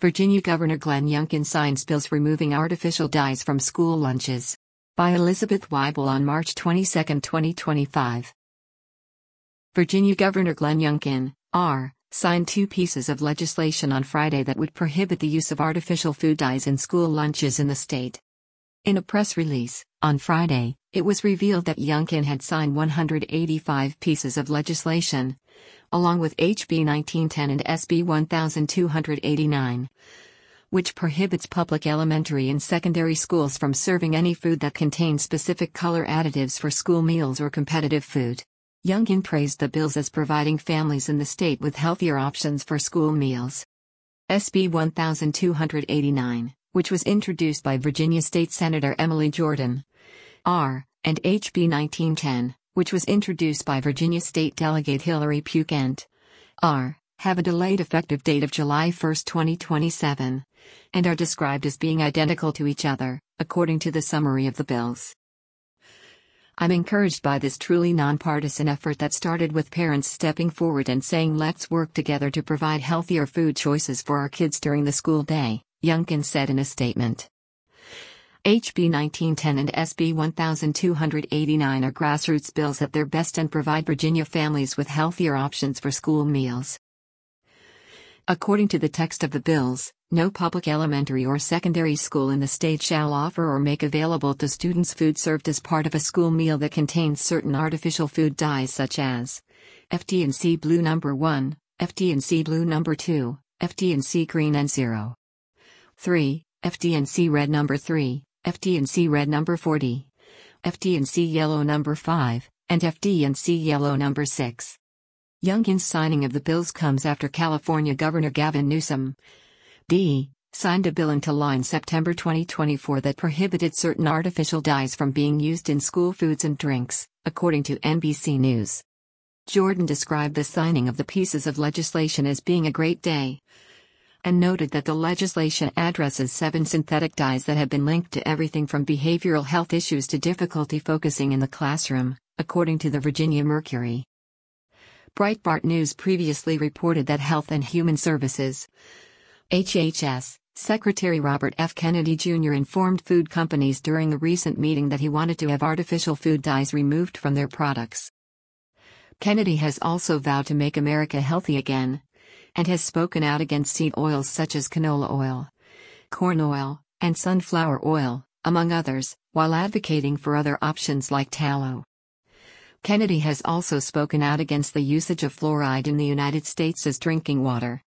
Virginia Governor Glenn Youngkin signs bills removing artificial dyes from school lunches. By Elizabeth Weibel on March 22, 2025. Virginia Governor Glenn Youngkin, R., signed two pieces of legislation on Friday that would prohibit the use of artificial food dyes in school lunches in the state. In a press release, on Friday, it was revealed that Youngkin had signed 185 pieces of legislation, along with HB 1910 and SB 1289, which prohibits public elementary and secondary schools from serving any food that contains specific color additives for school meals or competitive food. Youngkin praised the bills as providing families in the state with healthier options for school meals. SB 1289, which was introduced by Virginia State Senator Emily Jordan, R., and HB 1910, which was introduced by Virginia State Delegate Hillary Pugh Kent, R., have a delayed effective date of July 1, 2027, and are described as being identical to each other, according to the summary of the bills. I'm encouraged by this truly nonpartisan effort that started with parents stepping forward and saying let's work together to provide healthier food choices for our kids during the school day, Youngkin said in a statement. HB 1910 and SB 1289 are grassroots bills at their best and provide Virginia families with healthier options for school meals. According to the text of the bills, no public elementary or secondary school in the state shall offer or make available to students food served as part of a school meal that contains certain artificial food dyes such as FD&C Blue No. 1, FD&C Blue No. 2, FD&C Green N0. 3. FD&C Red No. 3, FD&C Red No. 40, FD&C Yellow No. 5, and FD&C Yellow No. 6. Youngkin's signing of the bills comes after California Governor Gavin Newsom, D., signed a bill into law in September 2024 that prohibited certain artificial dyes from being used in school foods and drinks, according to NBC News. Jordan described the signing of the pieces of legislation as being a great day, and noted that the legislation addresses 7 synthetic dyes that have been linked to everything from behavioral health issues to difficulty focusing in the classroom, according to the Virginia Mercury. Breitbart News previously reported that Health and Human Services HHS Secretary Robert F. Kennedy Jr. informed food companies during a recent meeting that he wanted to have artificial food dyes removed from their products. Kennedy has also vowed to make America healthy again, and has spoken out against seed oils such as canola oil, corn oil, and sunflower oil, among others, while advocating for other options like tallow. Kennedy has also spoken out against the usage of fluoride in the United States as drinking water.